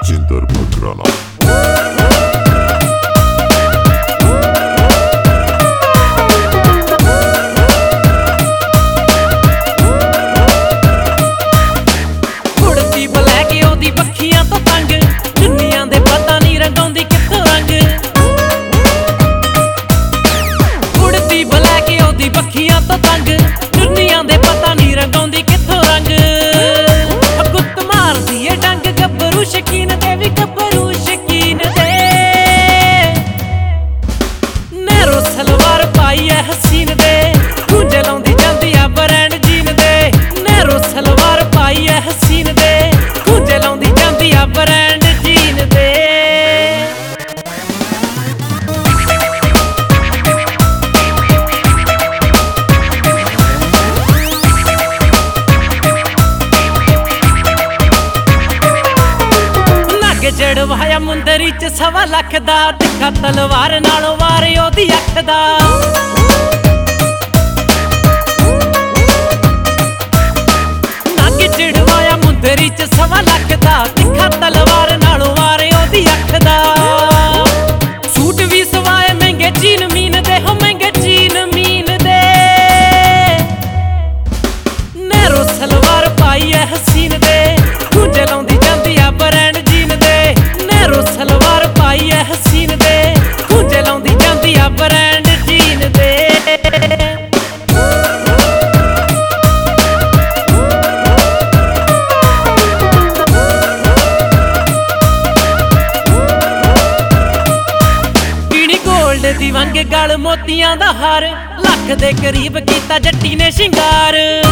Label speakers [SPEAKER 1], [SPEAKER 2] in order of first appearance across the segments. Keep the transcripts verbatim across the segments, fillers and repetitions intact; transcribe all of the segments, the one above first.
[SPEAKER 1] ਜਿੰਦਰ ਬਕਰਾਲਾ।
[SPEAKER 2] ਪੱਖੀਆਂ ਤੋਂ ਤੰਗ ਦੁਨੀਆਂ ਦੇ ਪਤਾ ਨਹੀਂ ਰੰਗਾਉਂਦੀ ਕਿੱਥੋਂ ਰੰਗ ਉੜਦੀ ਬਲੈਕ ਉਹਦੀ ਪੱਖੀਆਂ ਤੋਂ ਤੰਗ ਦੁਨੀਆਂ ਦੇ ਪਤਾ ਨਹੀਂ ਰੰਗਾਉਂਦੀ ਕਿੱਥੋਂ ਰੰਗ ਗੁੱਤ ਮਾਰਦੀ ਏ ਡੰਗ ਗੱਭਰੂ ਸ਼ਕੀਨ ਦੇ ਵੀ ਗੱਭਰੂ ਸ਼ਕੀਨ ਦੇ ਨਹਿਰੋ ਸਲਵਾਰ ਪਾਈ ਐ ਹਸੀਨ ਦੇ ਗੂੰਜੇ ਲਾਉਂਦੀ ਜਾਂਦੀ ਆ ਬਰੈਂਡ ਜੀਨ ਦੇ ਨਹਿਰੋ ਸਲਵਾਰ ਪਾਈ ਐ ਹਸੀਨ ਦੇ ਗੂੰਜੇ ਲਾਉਂਦੀ ਜਾਂਦੀ ਆ ਬਰੈਂਡ ਜੀਨ ਦੇ ਨੱਗ ਜੜਵਾਇਆ ਮੁੰਦਰੀ ਚ ਸਵਾ ਲੱਖ ਦਾ ਤਿੱਖਾ ਤਲਵਾਰ ਨਾਲੋਂ ਵਾਰ ਉਹਦੀ ਅੱਖ ਦਾ ਨੱਗ ਜੜਵਾਇਆ ਮੁੰਦਰੀ ਚ ਸਵਾ ਲੱਖ ਦਾ ਤਿੱਖਾ ਤਲਵਾਰ ਨਾਲੋਂ ਵਾਰ ਉਹਦੀ ਅੱਖ ਦਾ ਸੂਟ ਵੀ ਸਵਾਏ ਮਹਿੰਗੇ ਚੀਨ ਮੀਨ ਦੇ ਹੋ ਮਹਿੰਗੇ ਚੀਨ ਮੀਨ ਦੇ ਨਹਿਰੋ ਸਲਵਾਰ ਪਾਈ ਐ ਹਸੀਨ ਦੇ ਗੂੰਜੇ ਲਾਉਂਦੀ ਜਾਂਦੀ ਆ ਬਰੈਂਡ ਜੀਨ ਦੇ ਨਹਿਰੋ ਸਲਵਾਰ ਪਾਈ ਐ ਹਸੀਨ ਦੇ ਗੂੰਜੇ ਲਾਉਂਦੀ ਜਾਂਦੀ ਆ ਬਰੈਂਡ ਜੀਨ ਦੇ ਦੀ ਵੰਗ ਗਲ ਮੋਤੀਆਂ ਦਾ ਹਾਰ ਲੱਖ ਦੇ ਕਰੀਬ ਕੀਤਾ ਜੱਟੀ ਨੇ ਸ਼ਿੰਗਾਰ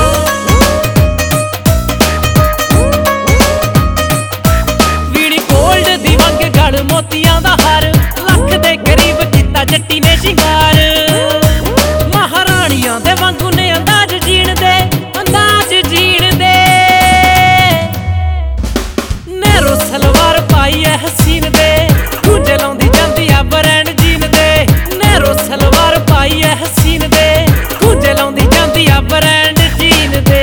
[SPEAKER 2] ਵੀਣੀ ਗੋਲਡ ਦੀ ਵੰਗ ਗਲ ਮੋਤੀਆਂ ਦਾ ਹਾਰ ਲੱਖ ਦੇ ਕਰੀਬ ਕੀਤਾ ਜੱਟੀ ਨੇ ਸ਼ਿੰਗਾਰ ਮਹਾਰਾਣੀਆਂ ਦੇ ਵਾਂਗੂ ਨੇ ਅੰਦਾਜ਼ ਜੀਣ ਦੇ ਅੰਦਾਜ਼ ਜੀਣ ਦੇ ਨਹਿਰੋ ਸਲਵਾਰ ਪਾਈ ਐ ਹਸੀਨ ਦੇ ਗੂੰਜੇ ਲਾਉਂਦੀ ਜਾਂਦੀ ਆ ਬਰੈਂਡ ਜੀਨ ਦੇ ਨਹਿਰੋ ਸਲਵਾਰ ਪਾਈ ਐ ਹਸੀਨ ਦੇ ਗੂੰਜੇ ਲਾਉਂਦੀ ਜਾਂਦੀ ਆ ਬਰੈਂਡ ਜੀਨ ਦੇ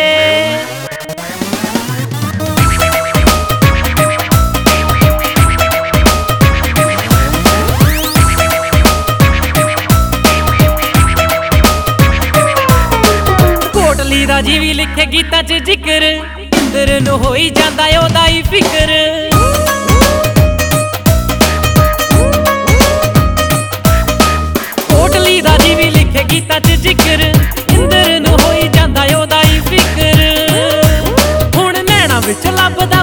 [SPEAKER 2] ਕੋਟਲੀ ਦਾ ਜੀ ਵੀ ਲਿਖੇ ਗੀਤਾਂ ਚ ਜ਼ਿਕਰ ਇੰਦਰ ਨੂੰ ਹੋਈ ਜਾਂਦਾ ਉਹਦਾ ਹੀ ਫਿਕਰ ਕੋਟਲੀ ਦਾ ਜੀ ਵੀ ਲਿਖੇ ਗੀਤਾਂ ਚ ਜ਼ਿਕਰ ਇੰਦਰ ਨੂੰ ਹੋਈ ਜਾਂਦਾ ਉਹਦਾ ਹੀ ਫਿਕਰ ਹੁਣ ਨੈਣਾ ਵਿੱਚ ਲੱਭਦਾ